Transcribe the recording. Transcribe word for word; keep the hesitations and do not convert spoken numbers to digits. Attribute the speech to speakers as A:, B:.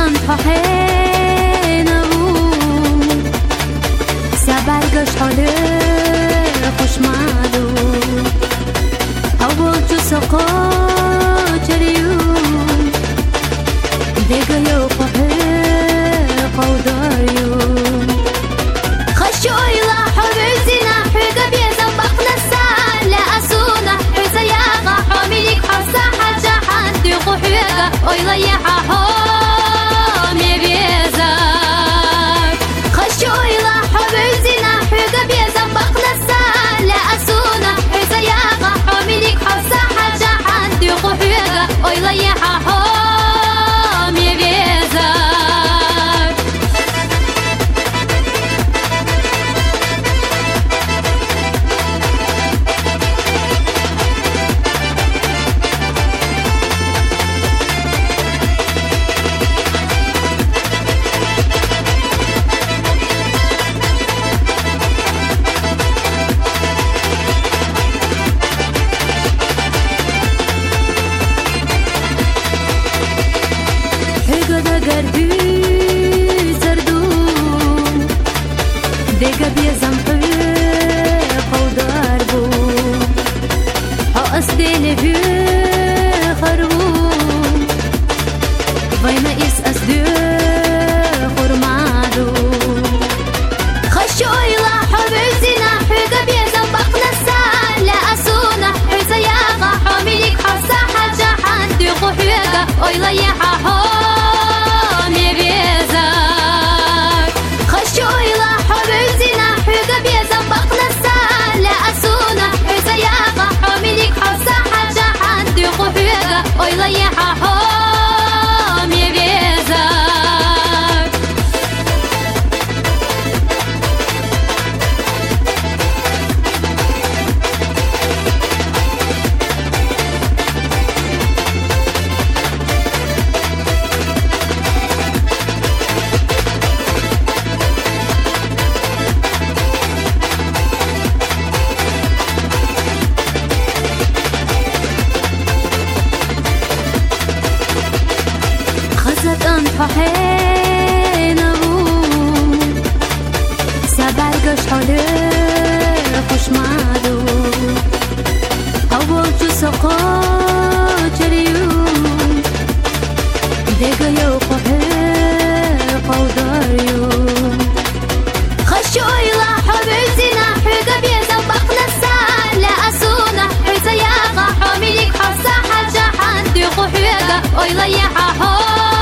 A: طحينا سبرگش حاله خوش مالو اول جو سقا جریون دیگه یو قهه قوداریو خشوی لا حبزنا حقا بيزن بقنسا لا أسونا حزا ياغا حاملك حسا حاجة حاندي قحيقا ويلا يحاحو گردی زردون دیگه بیزم پی قودار بو ها اصدیل بی خربون وینا ایس اصدی خورمادو خشوی لا حبزنا حقا بیزم بقنسا لا اسونا حزا یاغا حاملك حسا حاجة حاندي قحيقا ويلا يحاحو ويلا يحاحوم يبيزك طحينا سبرگش حاله خوش مالو اول جو سقا جریون دیگه یو قهه قوداریو خشوی لا حبزنا حقا بيزن بقنسا لا اسونا حزا ياغا حاملك حسا حاجة حاندي قحيقا ويلا يحاحو